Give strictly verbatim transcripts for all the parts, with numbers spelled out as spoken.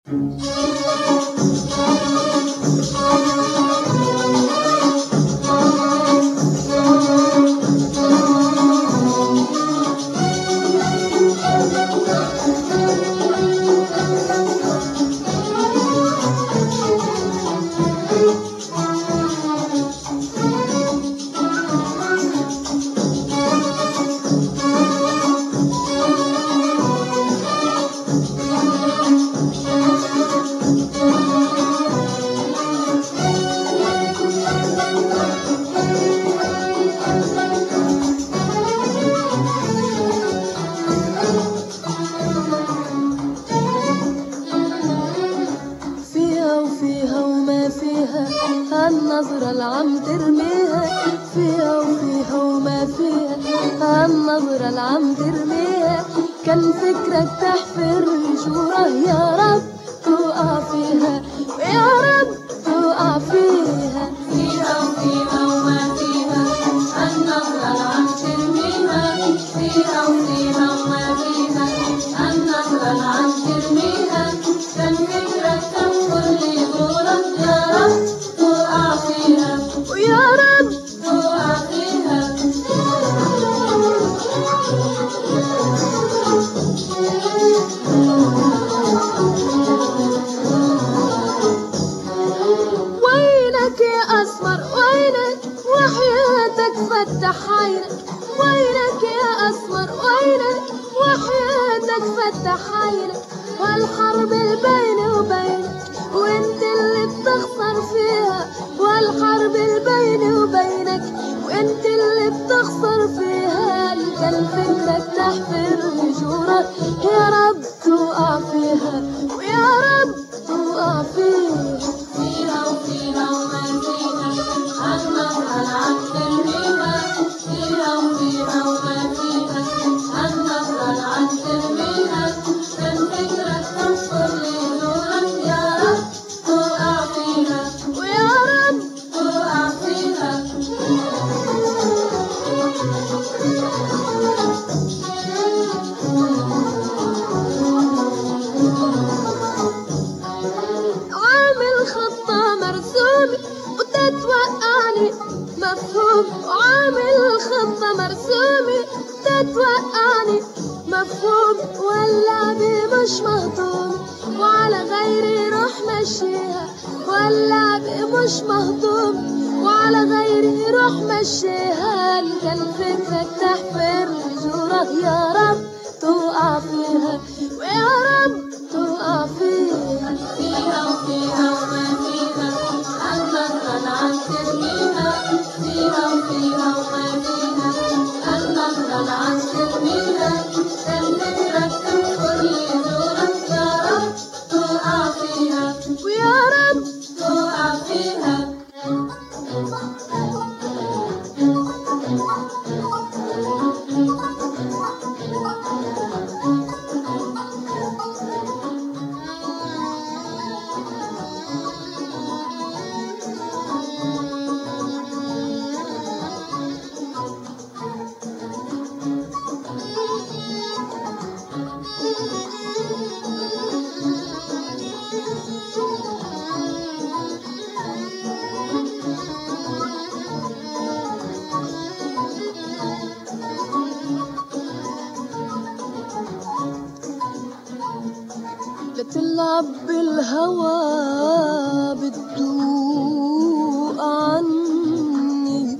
النظرة العم ترميها فيها وفيها وما فيها، النظرة العم ترميها كان فكرك تحفر جورة، يا رب توقع فيها ويا رب توقع فيها. فيها وفيها وما فيها، النظرة العم ترميها فيها وفيها وما فيها، النظرة العم ترميها كان فكرك تحفر جورة، يا رب توقع فيها ويا رب توقع فيها. وينك يا أسمر وينك وحياتك فتح عينك، وينك يا أسمر وينك وحياتك فتح عينك، والحرب البيني وبينك وانت اللي بتخسر فيها، والحرب البيني وبينك وانت اللي بتخسر فيها، كان فكرك تحفر جورك، يا رب توقع فيها ويا رب توقع فيها. فيها وفيها وما فيها، النظرة العم ترميها فيها وفيها وما فيها، النظرة العم ترميها كان فكرك تحفر جورك، يا رب توقع فيها ويا رب توقع فيها. عامل خطة مرسومة وتتوقعني مفهوم، وعامل خطة مرسومة تتوقعني مفهوم، واللعبة مش مهضوم وعلى غيري روح مشيها، واللعبة مش مهضوم وعلى غيري روح مشيها، كان فكرك تحفر جورك، يا رب توقع فيها ويا رب توقع فيها. فيها وفيها وما فيها، النظرة العم ترميها فيها وفيها وما فيها، النظرة العم ترميها كان فكرك تحفر جورك، يا رب توقع فيها ويا رب توقع فيها. بتلعب بالهوى بتدوق عني،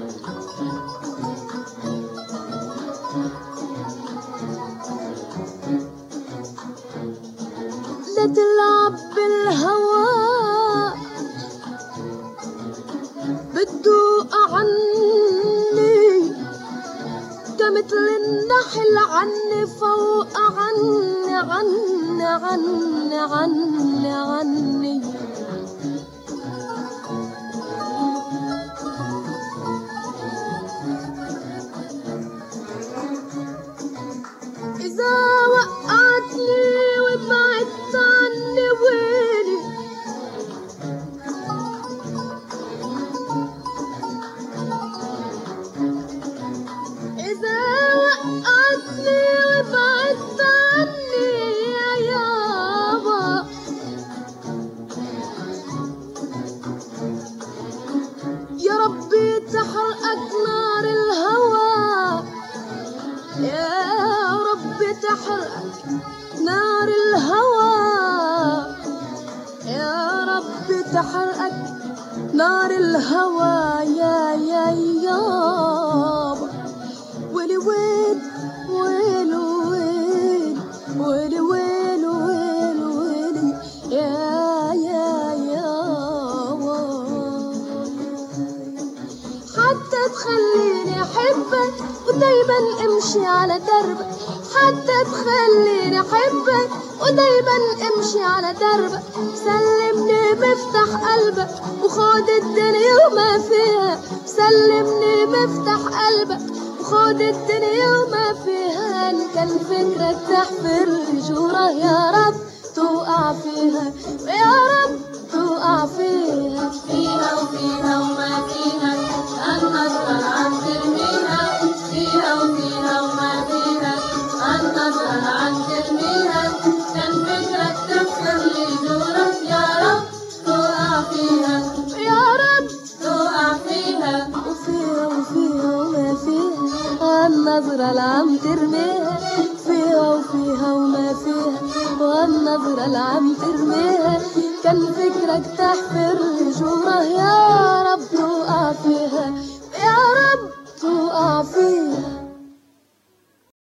لا تلعب بالهوى بتدوق عني، كمثل النحل عني فوق عني عني عني عني عني. إذا وقعتني وبعدت عني ويلي، إذا وقعتني وبعدت عني يا يابا تحرقك نار الهوى يا يا يابا. ويلي ويل ويل ويل ويلي ويل ويل ويلي يا يا يابا. حتى تخليني احبك ودايما امشي على دربك، حتى تخليني احبك ودايما امشي على دربك. سلمني مفتاح قلبك وخد الدنيا وما فيها، سلمني مفتاح قلبك وخد الدنيا وما فيها. ان كان فكرك تحفر جورة يا رب توقع فيها، يا رب توقع فيها. فيها وفيها وما فيها النظرة العم ترميها، فيها وفيها وما فيها النظرة العم ترميها. كان فكرك تحفر لي جورك يا رب توقع فيها، يا رب توقع فيها. وفيها وفيها وما فيها النظرة العم ترميها، فيها وفيها وما فيها والنظرة العم ترميها. كان فكرك تحفر جورة يا